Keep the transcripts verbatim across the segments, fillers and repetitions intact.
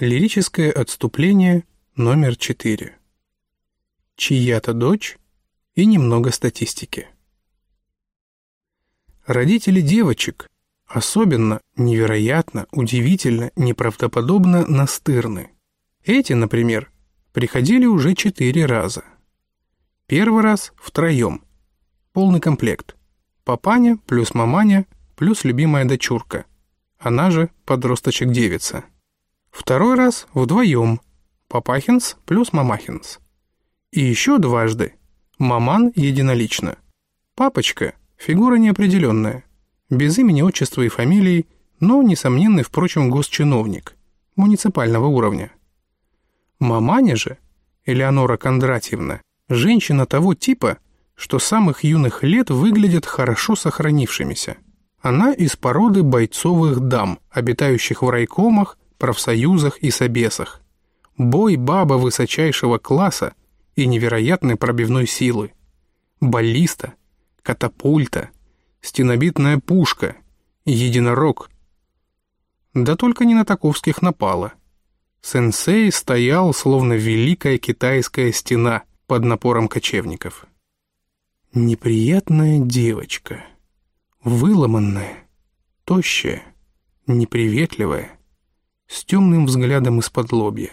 Лирическое отступление номер четыре. Чья-то дочь и немного статистики. Родители девочек особенно, невероятно, удивительно, неправдоподобно настырны. Эти, например, приходили уже четыре раза. Первый раз втроем. Полный комплект. Папаня плюс маманя плюс любимая дочурка. Она же подросточек-девица. Второй раз вдвоем. Папахинс плюс мамахинс. И еще дважды. Маман единолично. Папочка – фигура неопределенная. Без имени, отчества и фамилии, но несомненный, впрочем, госчиновник. Муниципального уровня. Маманя же, Элеонора Кондратьевна, женщина того типа, что с самых юных лет выглядят хорошо сохранившимися. Она из породы бойцовых дам, обитающих в райкомах, профсоюзах и собесах. Бой-баба высочайшего класса и невероятной пробивной силы. Баллиста, катапульта, стенобитная пушка, единорог. Да только не на таковских напала. Сенсей стоял, словно великая китайская стена под напором кочевников. Неприятная девочка. Выломанная, тощая, неприветливая, с темным взглядом из-под лобья.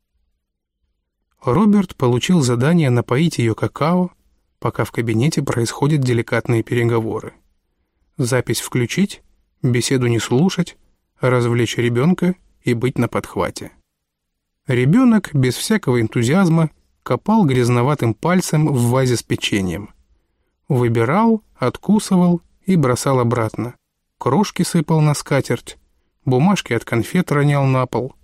Роберт получил задание напоить ее какао, пока в кабинете происходят деликатные переговоры. Запись включить, беседу не слушать, развлечь ребенка и быть на подхвате. Ребенок без всякого энтузиазма копал грязноватым пальцем в вазе с печеньем. Выбирал, откусывал и бросал обратно. Крошки сыпал на скатерть, бумажки от конфет ронял на пол.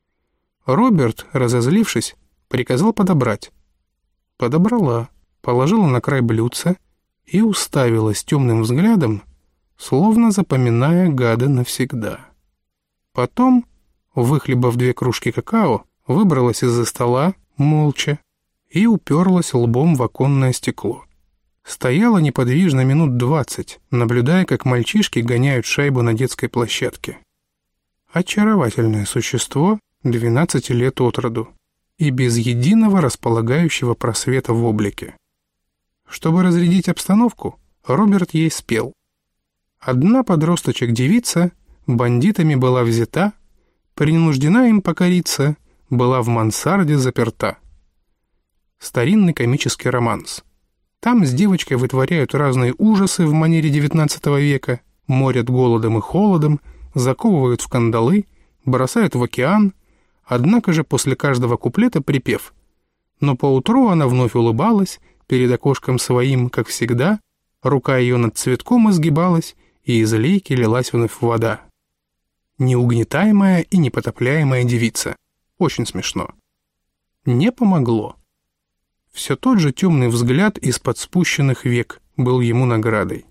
Роберт, разозлившись, приказал подобрать. Подобрала, положила на край блюдца и уставилась темным взглядом, словно запоминая гада навсегда. Потом, выхлебав две кружки какао, выбралась из-за стола, молча, и уперлась лбом в оконное стекло. Стояла неподвижно минут двадцать, наблюдая, как мальчишки гоняют шайбу на детской площадке. Очаровательное существо, двенадцати лет от роду, и без единого располагающего просвета в облике. Чтобы разрядить обстановку, Роберт ей спел. Одна подросточек-девица бандитами была взята, принуждена им покориться, была в мансарде заперта. Старинный комический романс. Там с девочкой вытворяют разные ужасы в манере девятнадцатого века, морят голодом и холодом, заковывают в кандалы, бросают в океан, однако же после каждого куплета припев. Но поутру она вновь улыбалась, перед окошком своим, как всегда, рука ее над цветком изгибалась, и из лейки лилась вновь вода. Неугнетаемая и непотопляемая девица. Очень смешно. Не помогло. Все тот же темный взгляд из-под спущенных век был ему наградой.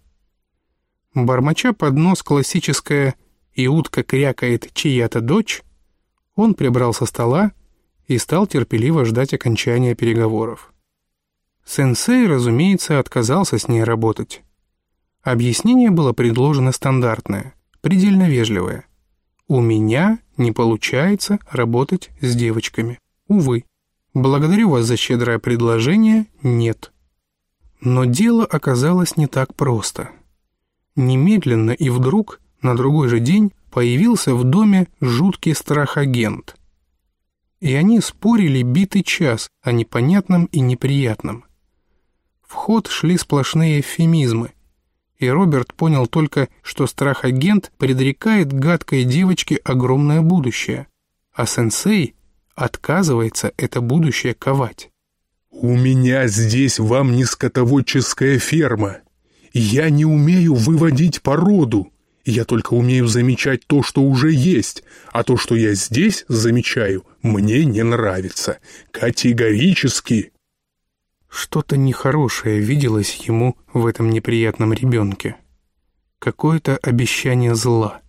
Бормоча под нос классическое «И утка крякает, чья-то дочь», он прибрал со стола и стал терпеливо ждать окончания переговоров. Сенсей, разумеется, отказался с ней работать. Объяснение было предложено стандартное, предельно вежливое. «У меня не получается работать с девочками. Увы. Благодарю вас за щедрое предложение, нет». Но дело оказалось не так просто. Немедленно и вдруг, на другой же день, появился в доме жуткий страхагент. И они спорили битый час о непонятном и неприятном. В ход шли сплошные эвфемизмы, и Роберт понял только, что страхагент предрекает гадкой девочке огромное будущее, а сенсей отказывается это будущее ковать. «У меня здесь вам не скотоводческая ферма. Я не умею выводить породу. Я только умею замечать то, что уже есть, а то, что я здесь замечаю, мне не нравится. Категорически!» Что-то нехорошее виделось ему в этом неприятном ребенке. Какое-то обещание зла.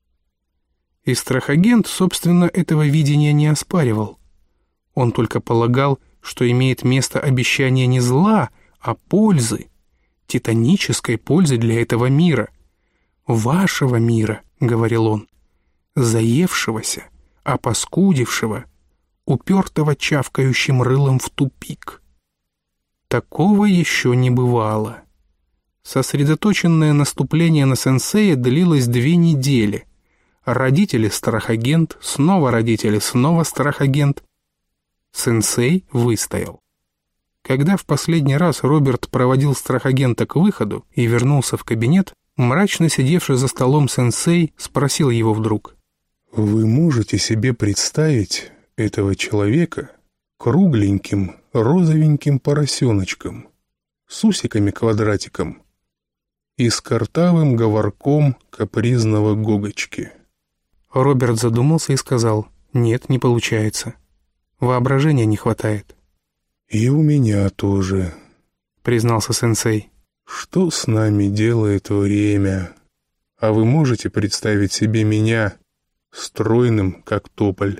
И страхагент, собственно, этого видения не оспаривал. Он только полагал, что имеет место обещание не зла, а пользы, титанической пользы для этого мира. «Вашего мира», — говорил он, — «заевшегося, опаскудившего, упертого чавкающим рылом в тупик. Такого еще не бывало. Сосредоточенное наступление на сенсея длилось две недели. Родители страхагент, снова родители, снова страхагент. Сенсей выстоял. Когда в последний раз Роберт проводил страхагента к выходу и вернулся в кабинет, мрачно сидевший за столом сенсей спросил его вдруг: «Вы можете себе представить этого человека кругленьким, розовеньким поросеночком, с усиками-квадратиком и с картавым говорком капризного гогочки?» Роберт задумался и сказал: «Нет, не получается. Воображения не хватает». «И у меня тоже», — признался сенсей. «Что с нами делает время? А вы можете представить себе меня стройным, как тополь,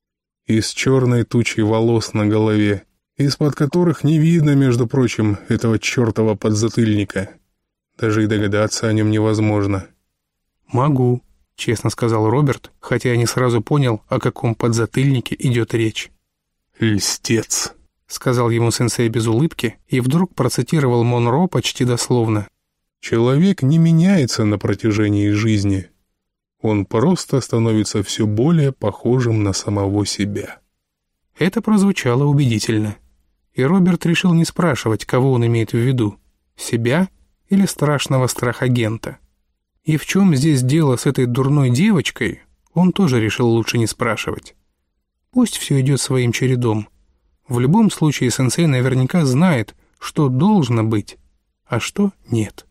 и с черной тучей волос на голове, из-под которых не видно, между прочим, этого чертова подзатыльника? Даже и догадаться о нем невозможно». «Могу», — честно сказал Роберт, хотя я не сразу понял, о каком подзатыльнике идет речь. «Льстец», — сказал ему сенсей без улыбки и вдруг процитировал Монро почти дословно. «Человек не меняется на протяжении жизни. Он просто становится все более похожим на самого себя». Это прозвучало убедительно, и Роберт решил не спрашивать, кого он имеет в виду, себя или страшного страхагента. И в чем здесь дело с этой дурной девочкой, он тоже решил лучше не спрашивать. Пусть все идет своим чередом. В любом случае сенсей наверняка знает, что должно быть, а что нет.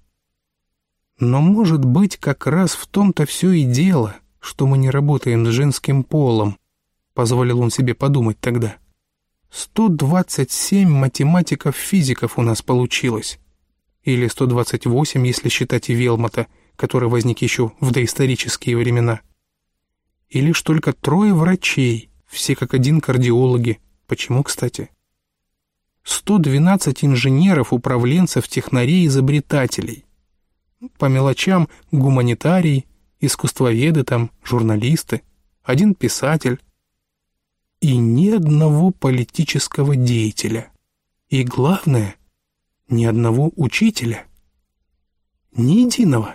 Но, может быть, как раз в том-то все и дело, что мы не работаем с женским полом, позволил он себе подумать тогда. сто двадцать семь математиков-физиков у нас получилось. Или сто двадцать восемь, если считать и Велмота, который возник еще в доисторические времена. И лишь только трое врачей, все как один кардиологи. Почему, кстати? сто двенадцать инженеров, управленцев, технарей, изобретателей. По мелочам гуманитарий, искусствоведы там, журналисты, один писатель. И ни одного политического деятеля. И главное, ни одного учителя. Ни единого.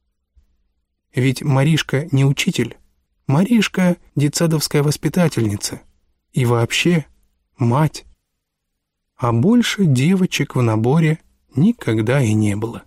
Ведь Маришка не учитель. Маришка — детсадовская воспитательница. И вообще мать. А больше девочек в наборе никогда и не было.